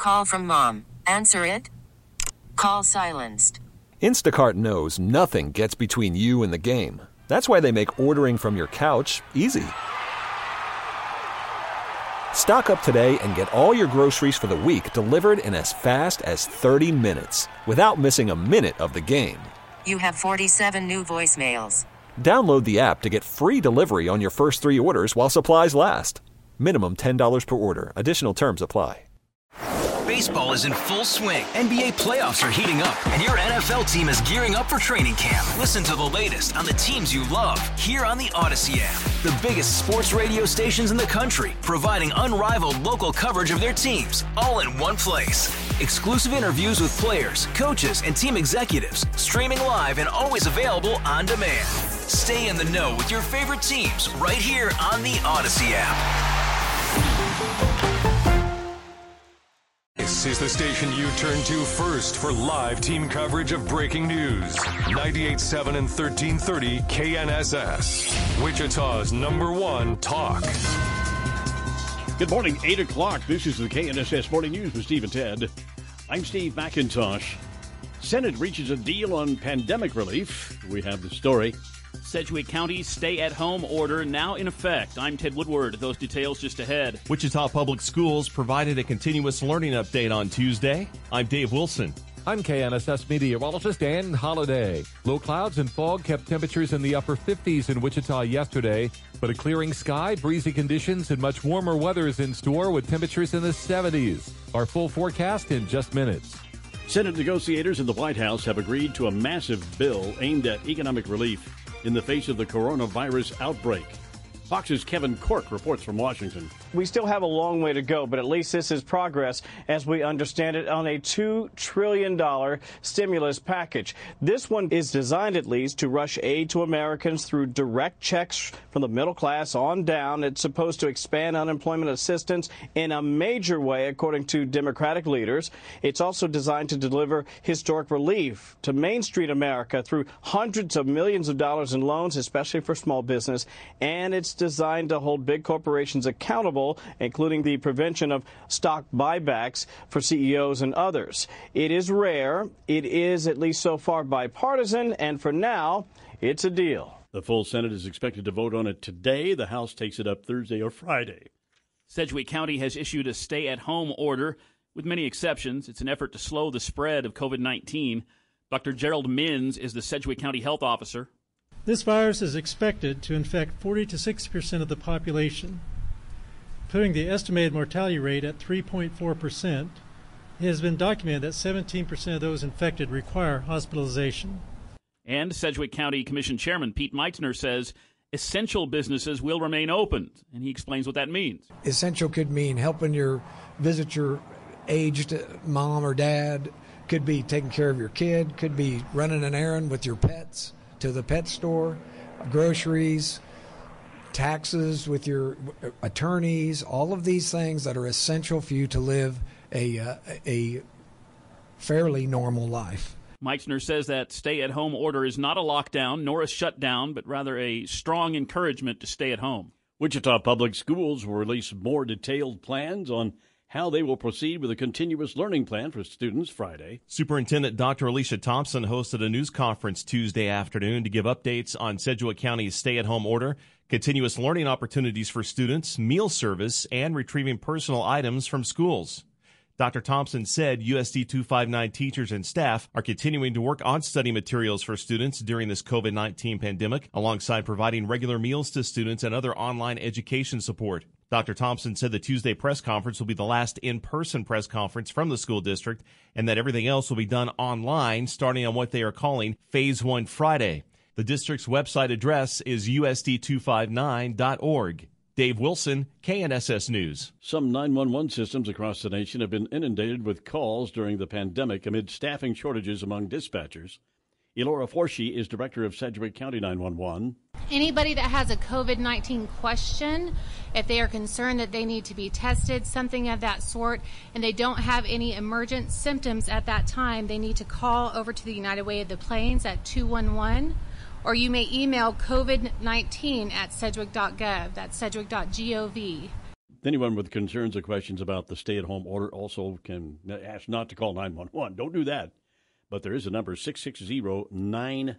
Call from mom. Answer it. Call silenced. Instacart knows nothing gets between you and the game. That's why they make ordering from your couch easy. Stock up today and get all your groceries for the week delivered in as fast as 30 minutes without missing a minute of the game. You have 47 new voicemails. Download the app to get free delivery on your first 3 orders while supplies last. Minimum $10 per order. Additional terms apply. Baseball is in full swing. NBA playoffs are heating up, and your NFL team is gearing up for training camp. Listen to the latest on the teams you love here on the Odyssey app. The biggest sports radio stations in the country, providing unrivaled local coverage of their teams, all in one place. Exclusive interviews with players, coaches, and team executives, streaming live and always available on demand. Stay in the know with your favorite teams right here on the Odyssey app. This is the station you turn to first for live team coverage of breaking news. 98.7 and 1330 KNSS. Wichita's #1 talk. Good morning, 8 o'clock. This is the KNSS Morning News with Steve and Ted. I'm Steve McIntosh. Senate reaches a deal on pandemic relief. We have the story. Sedgwick County's stay-at-home order now in effect. I'm Ted Woodward. Those details just ahead. Wichita Public Schools provided a continuous learning update on Tuesday. I'm Dave Wilson. I'm KNSS meteorologist Dan Holliday. Low clouds and fog kept temperatures in the upper 50s in Wichita yesterday, but a clearing sky, breezy conditions, and much warmer weather is in store with temperatures in the 70s. Our full forecast in just minutes. Senate negotiators in the White House have agreed to a massive bill aimed at economic relief in the face of the coronavirus outbreak. Fox's Kevin Cork reports from Washington. We still have a long way to go, but at least this is progress, as we understand it, on a $2 trillion stimulus package. This one is designed, at least, to rush aid to Americans through direct checks from the middle class on down. It's supposed to expand unemployment assistance in a major way, according to Democratic leaders. It's also designed to deliver historic relief to Main Street America through hundreds of millions of dollars in loans, especially for small business, and it's designed to hold big corporations accountable, including the prevention of stock buybacks for CEOs and others. It is rare. It is, at least so far, bipartisan, and for now, it's a deal. The full Senate is expected to vote on it today. The House takes it up Thursday or Friday. Sedgwick County has issued a stay-at-home order with many exceptions. It's an effort to slow the spread of COVID-19. Dr. Gerald Minns is the Sedgwick County Health Officer. This virus is expected to infect 40 to 60% of the population, putting the estimated mortality rate at 3.4%. It has been documented that 17% of those infected require hospitalization. And Sedgwick County Commission Chairman Pete Meitzner says essential businesses will remain open, and he explains what that means. Essential could mean helping visit your aged mom or dad, could be taking care of your kid, could be running an errand with your pets to the pet store, groceries, taxes with your attorneys, all of these things that are essential for you to live a fairly normal life. Meitzner says that stay-at-home order is not a lockdown nor a shutdown, but rather a strong encouragement to stay at home. Wichita Public Schools will release more detailed plans on how they will proceed with a continuous learning plan for students Friday. Superintendent Dr. Alicia Thompson hosted a news conference Tuesday afternoon to give updates on Sedgwick County's stay-at-home order, continuous learning opportunities for students, meal service, and retrieving personal items from schools. Dr. Thompson said USD 259 teachers and staff are continuing to work on study materials for students during this COVID-19 pandemic, alongside providing regular meals to students and other online education support. Dr. Thompson said the Tuesday press conference will be the last in-person press conference from the school district, and that everything else will be done online, starting on what they are calling Phase 1 Friday. The district's website address is usd259.org. Dave Wilson, KNSS News. Some 911 systems across the nation have been inundated with calls during the pandemic amid staffing shortages among dispatchers. Elora Forshee is director of Sedgwick County 911. Anybody that has a COVID-19 question, if they are concerned that they need to be tested, something of that sort, and they don't have any emergent symptoms at that time, they need to call over to the United Way of the Plains at 211, or you may email COVID-19 at sedgwick.gov. That's sedgwick.gov. Anyone with concerns or questions about the stay-at-home order also can ask not to call 911. Don't do that. But there is a number, 660-9000.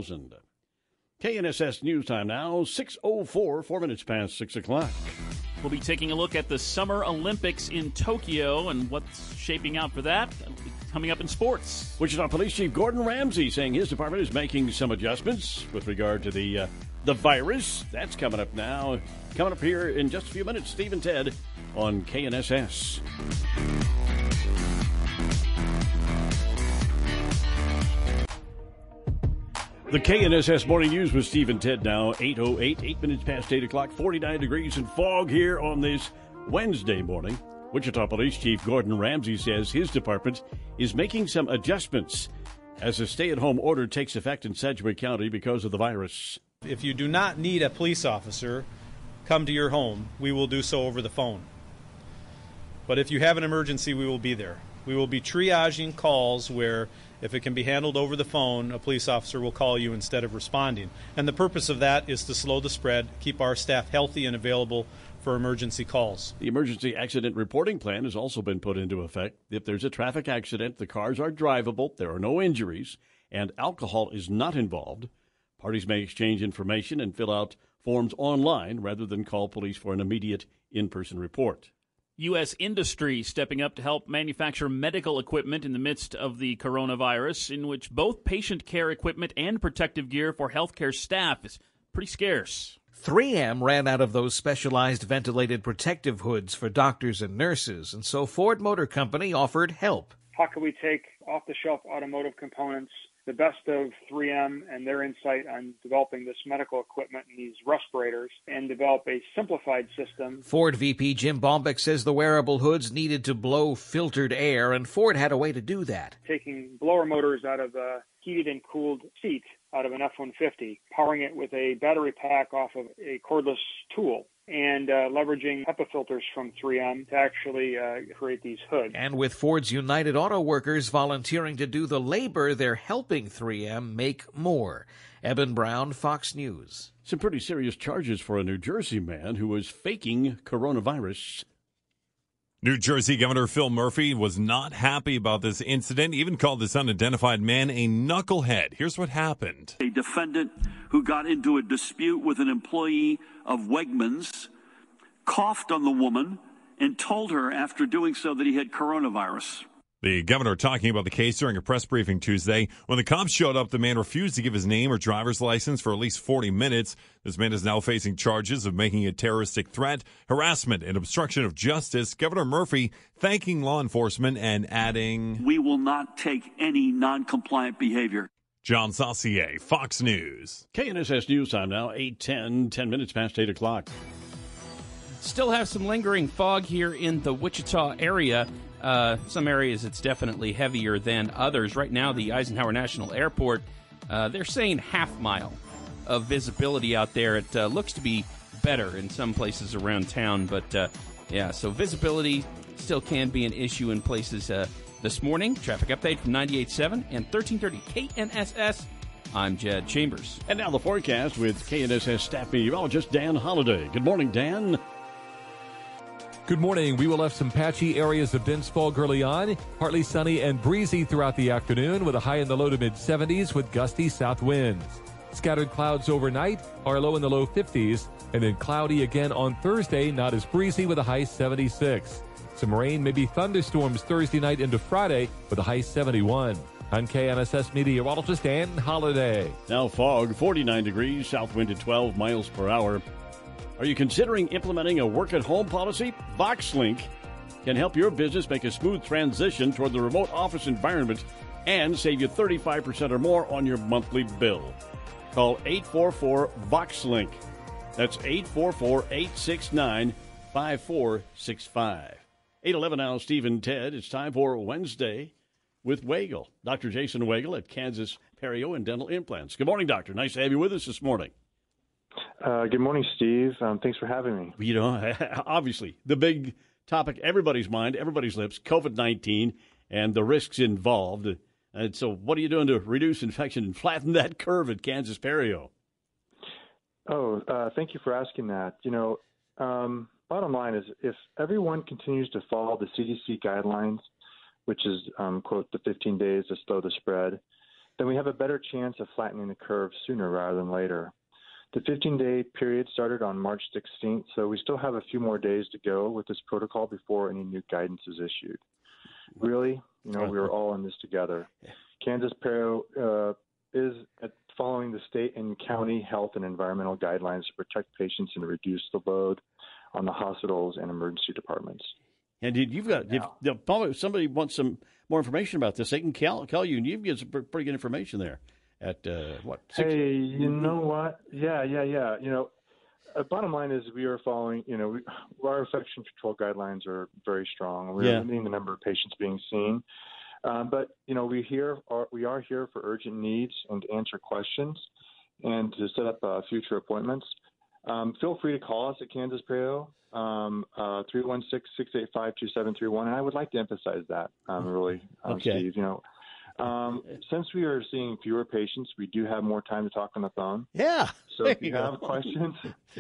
KNSS News Time now, 6:04, 4 minutes past 6 o'clock. We'll be taking a look at the Summer Olympics in Tokyo and what's shaping out for that. That'll be coming up in sports. Wichita Police Chief Gordon Ramsay saying his department is making some adjustments with regard to the virus. That's coming up now. Coming up here in just a few minutes, Steve and Ted on KNSS. The KNSS Morning News with Steve and Ted now, 8:08, 8 minutes past 8 o'clock, 49 degrees and fog here on this Wednesday morning. Wichita Police Chief Gordon Ramsay says his department is making some adjustments as a stay-at-home order takes effect in Sedgwick County because of the virus. If you do not need a police officer come to your home, we will do so over the phone. But if you have an emergency, we will be there. We will be triaging calls where, if it can be handled over the phone, a police officer will call you instead of responding. And the purpose of that is to slow the spread, keep our staff healthy and available for emergency calls. The emergency accident reporting plan has also been put into effect. If there's a traffic accident, the cars are drivable, there are no injuries, and alcohol is not involved. Parties may exchange information and fill out forms online rather than call police for an immediate in-person report. U.S. industry stepping up to help manufacture medical equipment in the midst of the coronavirus, in which both patient care equipment and protective gear for healthcare staff is pretty scarce. 3M ran out of those specialized ventilated protective hoods for doctors and nurses, and so Ford Motor Company offered help. How can we take off-the-shelf automotive components, the best of 3M and their insight on developing this medical equipment and these respirators, and develop a simplified system? Ford VP Jim Bombeck says the wearable hoods needed to blow filtered air, and Ford had a way to do that. Taking blower motors out of a heated and cooled seat out of an F-150, powering it with a battery pack off of a cordless tool, and leveraging HEPA filters from 3M to actually create these hoods. And with Ford's United Auto Workers volunteering to do the labor, they're helping 3M make more. Eben Brown, Fox News. Some pretty serious charges for a New Jersey man who was faking coronavirus. New Jersey Governor Phil Murphy was not happy about this incident, even called this unidentified man a knucklehead. Here's what happened. A defendant who got into a dispute with an employee of Wegmans coughed on the woman and told her after doing so that he had coronavirus. The governor talking about the case during a press briefing Tuesday. When the cops showed up, the man refused to give his name or driver's license for at least 40 minutes. This man is now facing charges of making a terroristic threat, harassment, and obstruction of justice. Governor Murphy thanking law enforcement and adding, "We will not take any non-compliant behavior." John Saucier, Fox News. KNSS News Time now, 8:10, 10 minutes past 8 o'clock. Still have some lingering fog here in the Wichita area. Some areas it's definitely heavier than others. Right now, the Eisenhower National Airport, they're saying half mile of visibility out there. It looks to be better in some places around town, but yeah, so visibility still can be an issue in places this morning. Traffic update from 98.7 and 1330 KNSS. I'm Jed Chambers. And now the forecast with KNSS staff meteorologist Dan Holliday. Good morning, Dan. Good morning. We will have some patchy areas of dense fog early on. Partly sunny and breezy throughout the afternoon with a high in the low to mid 70s with gusty south winds. Scattered clouds overnight, our low in the low 50s, and then cloudy again on Thursday, not as breezy with a high 76. Some rain, maybe thunderstorms Thursday night into Friday with a high 71. I'm KNSS meteorologist Dan Holliday. Now fog, 49 degrees, south wind at 12 miles per hour. Are you considering implementing a work-at-home policy? VoxLink can help your business make a smooth transition toward the remote office environment and save you 35% or more on your monthly bill. Call 844-VoxLink. That's 844-869-5465. 8:11 now, Steve and Ted. It's time for Wednesday with Wagle. Dr. Jason Wagle at Kansas Perio and Dental Implants. Good morning, doctor. Nice to have you with us this morning. Good morning, Steve. Thanks for having me. You know, obviously, the big topic, everybody's mind, everybody's lips, COVID-19 and the risks involved. And so what are you doing to reduce infection and flatten that curve at Kansas Perio? Oh, thank you for asking that. You know, bottom line is if everyone continues to follow the CDC guidelines, which is, quote, the 15 days to slow the spread, then we have a better chance of flattening the curve sooner rather than later. The 15-day period started on March 16th, so we still have a few more days to go with this protocol before any new guidance is issued. Really, we're all in this together. Kansas Perio is following the state and county health and environmental guidelines to protect patients and reduce the load on the hospitals and emergency departments. And if somebody wants some more information about this, they can call you, and you've got some pretty good information there. At what? Hey, you know what? Yeah. Bottom line is we are following. Our infection control guidelines are very strong. We're limiting the number of patients being seen, but we are here for urgent needs and to answer questions and to set up future appointments. Feel free to call us at Kansas Perio, 316-685-2731, and I would like to emphasize that Steve. Since we are seeing fewer patients, we do have more time to talk on the phone. Yeah. So if you have questions,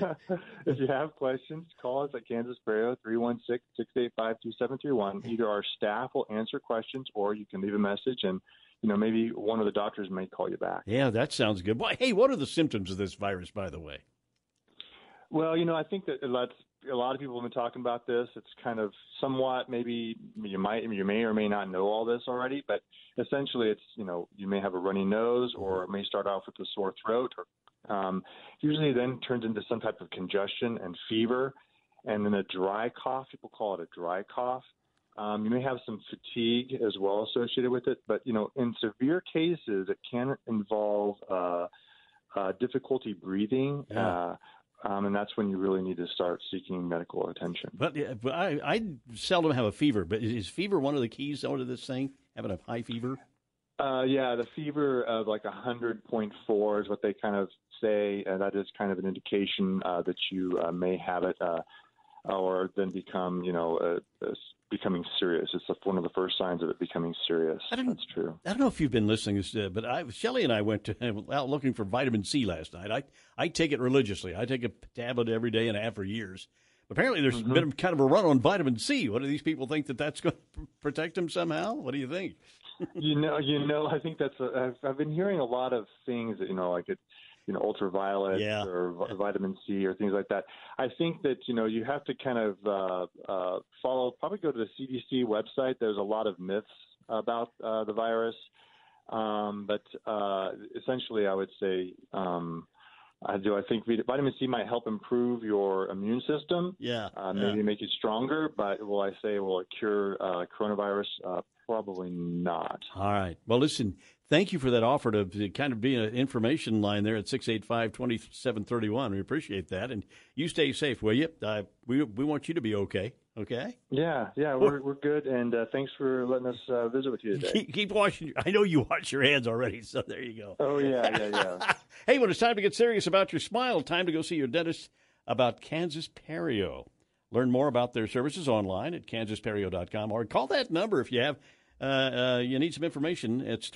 call us at Kansas Perio, 316-685-2731. Either our staff will answer questions, or you can leave a message, and maybe one of the doctors may call you back. Yeah, that sounds good. Well, hey, what are the symptoms of this virus, by the way? Well, I think that a lot of people have been talking about this. It's kind of somewhat, maybe you may or may not know all this already, but essentially it's, you may have a runny nose, or it may start off with a sore throat, or usually then turns into some type of congestion and fever, and then a dry cough. People call it a dry cough. You may have some fatigue as well associated with it, but, in severe cases, it can involve difficulty breathing. Yeah. And that's when you really need to start seeking medical attention. But I seldom have a fever. But is fever one of the keys to this thing, having a high fever? The fever of like 100.4 is what they kind of say. That is kind of an indication that you may have it or then become, becoming serious. It's one of the first signs of it becoming serious. That's true. I don't know if you've been listening, but Shelley and I went out looking for vitamin C last night. I take it religiously. I take a tablet every day and a half for years. Apparently, there's been kind of a run on vitamin C. What do these people think that's going to protect them somehow? What do you think? I think I've been hearing a lot of things that, like it, ultraviolet or vitamin C or things like that. I think that, you have to kind of probably go to the CDC website. There's a lot of myths about the virus. But essentially, I would say, I think vitamin C might help improve your immune system. Maybe make it stronger. But will I say, will it cure coronavirus? Probably not. All right. Well, listen, thank you for that offer to kind of be an information line there at 685-2731. We appreciate that. And you stay safe, will you? We want you to be okay. Okay? Yeah, we're good. And thanks for letting us visit with you today. Keep washing. I know you wash your hands already, so there you go. Oh, yeah. Hey, when it's time to get serious about your smile, time to go see your dentist about Kansas Perio. Learn more about their services online at kansasperio.com, or call that number if you have you need some information. It's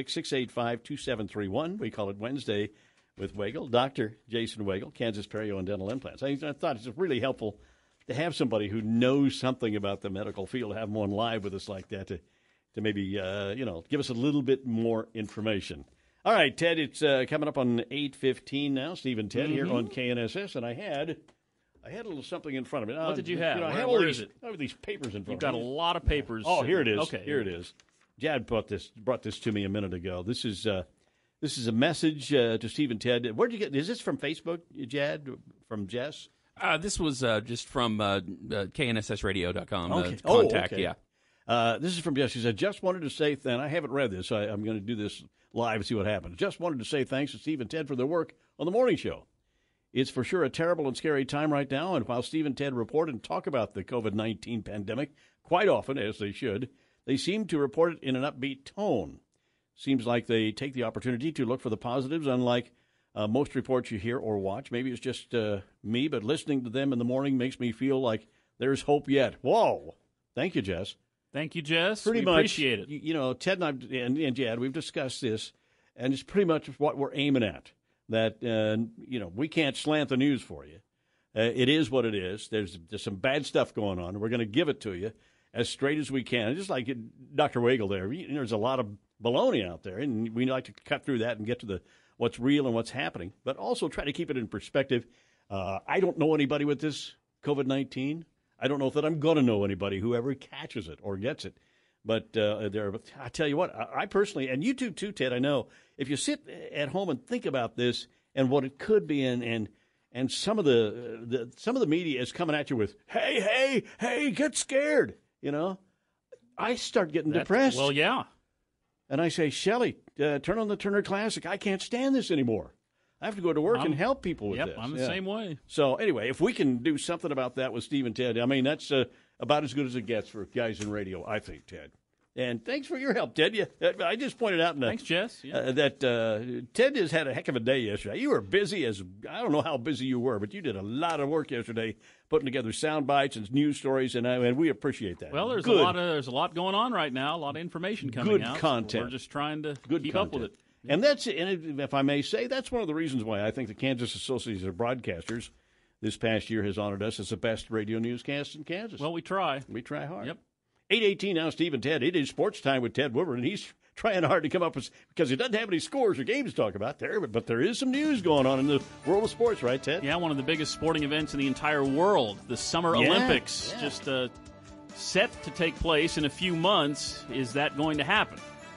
316-685-2731. We call it Wednesday with Wagle. Dr. Jason Wagle, Kansas Perio and Dental Implants. I thought it's really helpful to have somebody who knows something about the medical field, have them on live with us like that to maybe, give us a little bit more information. All right, Ted, it's coming up on 8:15 now. Steve and Ted here on KNSS, and I had a little something in front of me. What did you have? I have Where is it? I have these papers in front You've of me. got a lot of papers. Oh, here it is. Okay. Here it is. Jad brought this to me a minute ago. This is a message to Steve and Ted. Where'd you get? Is this from Facebook, Jad? From Jess? This was just from knssradio.com. Okay. Contact, okay. yeah. This is from Jess. She said, just wanted to say, and I haven't read this, so I'm going to do this live and see what happens. Just wanted to say thanks to Steve and Ted for their work on the morning show. It's for sure a terrible and scary time right now, and while Steve and Ted report and talk about the COVID-19 pandemic quite often, as they should, they seem to report it in an upbeat tone. Seems like they take the opportunity to look for the positives, unlike most reports you hear or watch. Maybe it's just me, but listening to them in the morning makes me feel like there's hope yet. Whoa. Thank you, Jess. Thank you, Jess. Pretty we much, appreciate it. Ted and I and Jad, we've discussed this, and it's pretty much what we're aiming at. That, we can't slant the news for you, It is what it is. There's some bad stuff going on, and we're going to give it to you as straight as we can. Just like Dr. Wagle there, there's a lot of baloney out there, and we like to cut through that and get to what's real and what's happening, but also try to keep it in perspective. I don't know anybody with this COVID-19. I don't know that I'm going to know anybody who ever catches it or gets it. But I tell you what, I personally, and you too, Ted, I know, if you sit at home and think about this and what it could be, and some of the media is coming at you with, hey, get scared, I start getting depressed. Well, yeah. And I say, Shelley, turn on the Turner Classic. I can't stand this anymore. I have to go to work and help people with this. Yep, I'm the same way. So anyway, if we can do something about that with Steve and Ted, I mean, that's about as good as it gets for guys in radio, I think, Ted. And thanks for your help, Ted. I just pointed out thanks, Jess. Yeah. That Ted has had a heck of a day yesterday. You were busy I don't know how busy you were, but you did a lot of work yesterday putting together sound bites and news stories, and we appreciate that. Well, there's a lot going on right now, a lot of information coming out. Good content. So we're just trying to keep up with it. And if I may say, that's one of the reasons why I think the Kansas Association of Broadcasters this past year has honored us as the best radio newscast in Kansas. Well, we try. We try hard. Yep. 8:18 now, Steve and Ted. It is sports time with Ted Woodward, and he's trying hard to come up with, because he doesn't have any scores or games to talk about there, but there is some news going on in the world of sports, right, Ted? Yeah, one of the biggest sporting events in the entire world, the Summer Olympics, just set to take place in a few months. Is that going to happen?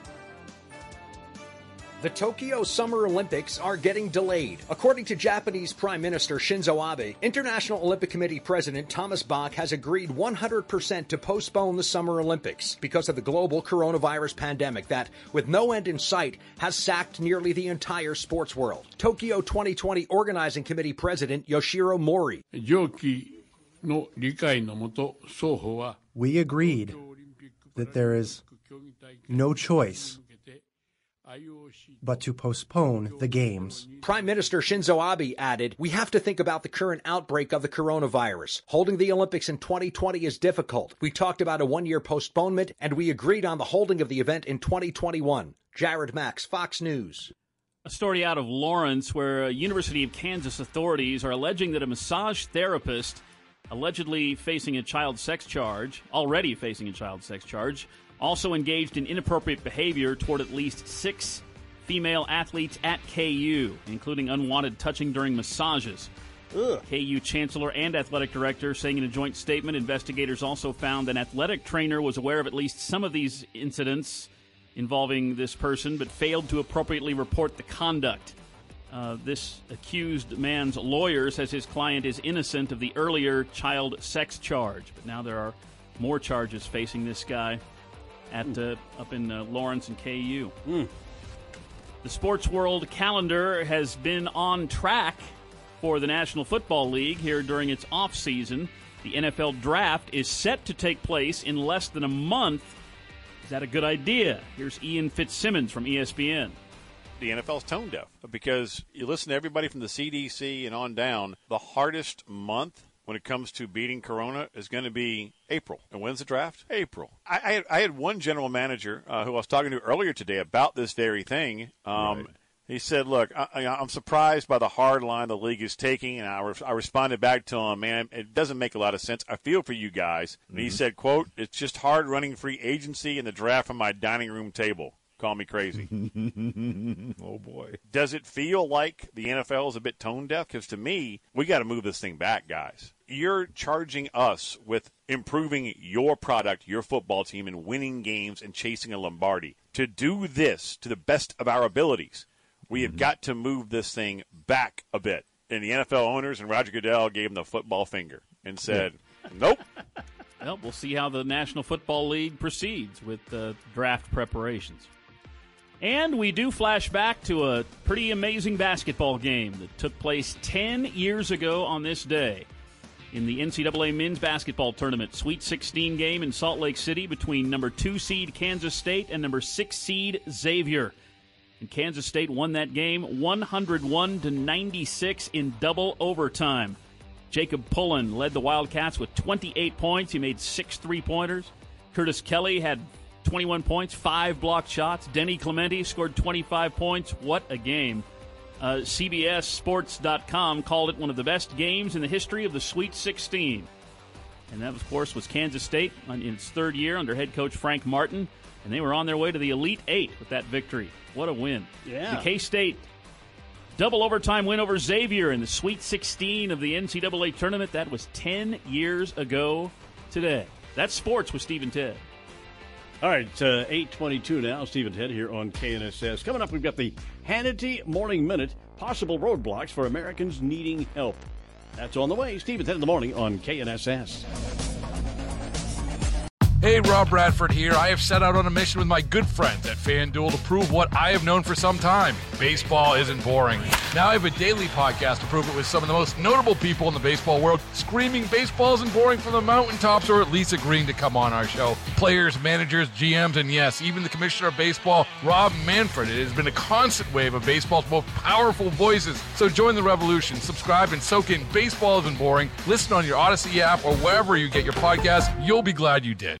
The Tokyo Summer Olympics are getting delayed. According to Japanese Prime Minister Shinzo Abe, International Olympic Committee President Thomas Bach has agreed 100% to postpone the Summer Olympics because of the global coronavirus pandemic that, with no end in sight, has sacked nearly the entire sports world. Tokyo 2020 Organizing Committee President Yoshiro Mori. We agreed that there is no choice but to postpone the games. Prime Minister Shinzo Abe added, "We have to think about the current outbreak of the coronavirus. Holding the Olympics in 2020 is difficult. We talked about a one-year postponement, and we agreed on the holding of the event in 2021. Jared Max, Fox News. A story out of Lawrence where University of Kansas authorities are alleging that a massage therapist allegedly facing a child sex charge, also engaged in inappropriate behavior toward at least 6 female athletes at KU, including unwanted touching during massages. KU Chancellor and Athletic Director saying in a joint statement, investigators also found an athletic trainer was aware of at least some of these incidents involving this person, but failed to appropriately report the conduct. This accused man's lawyer says his client is innocent of the earlier child sex charge, but now there are more charges facing this guy up in Lawrence and KU. The sports world calendar has been on track for the National Football League here during its offseason. The NFL draft is set to take place in less than a month. Is that a good idea? Here's Ian Fitzsimmons from ESPN. The NFL's tone deaf because you listen to everybody from the CDC and on down. The hardest month when it comes to beating Corona is going to be April. And when's the draft? April. I had one general manager who I was talking to earlier today about this very thing. Right. He said, look, I'm surprised by the hard line the league is taking, and I responded back to him, man, it doesn't make a lot of sense. I feel for you guys. And he said, quote, it's just hard running free agency and the draft from my dining room table. Call me crazy. Oh, boy. Does it feel like the NFL is a bit tone deaf? Because to me, we got to move this thing back, guys. You're charging us with improving your product, your football team, and winning games and chasing a Lombardi. To do this to the best of our abilities, we have got to move this thing back a bit. And the NFL owners and Roger Goodell gave him the football finger and said, nope. Well, we'll see how the National Football League proceeds with draft preparations. And we do flash back to a pretty amazing basketball game that took place 10 years ago on this day in the NCAA men's basketball tournament. Sweet 16 game in Salt Lake City between number 2 seed Kansas State and number 6 seed Xavier. And Kansas State won that game 101-96 in double overtime. Jacob Pullen led the Wildcats with 28 points. He made 6 3-pointers. Curtis Kelly had 21 points, 5 blocked shots. Denny Clemente scored 25 points. What a game. CBSSports.com called it one of the best games in the history of the Sweet 16. And that, of course, was Kansas State in its third year under head coach Frank Martin. And they were on their way to the Elite Eight with that victory. What a win. Yeah. The K-State double overtime win over Xavier in the Sweet 16 of the NCAA tournament. That was 10 years ago today. That's sports with Steve and Ted. All right, 8:22 now. Steve and Ted here on KNSS. Coming up, we've got the Hannity Morning Minute, possible roadblocks for Americans needing help. That's on the way. Steve and Ted in the morning on KNSS. Hey, Rob Bradford here. I have set out on a mission with my good friends at FanDuel to prove what I have known for some time. Baseball isn't boring. Now I have a daily podcast to prove it with some of the most notable people in the baseball world, screaming baseball isn't boring from the mountaintops, or at least agreeing to come on our show. Players, managers, GMs, and yes, even the commissioner of baseball, Rob Manfred. It has been a constant wave of baseball's most powerful voices. So join the revolution. Subscribe and soak in Baseball Isn't Boring. Listen on your Odyssey app or wherever you get your podcasts. You'll be glad you did.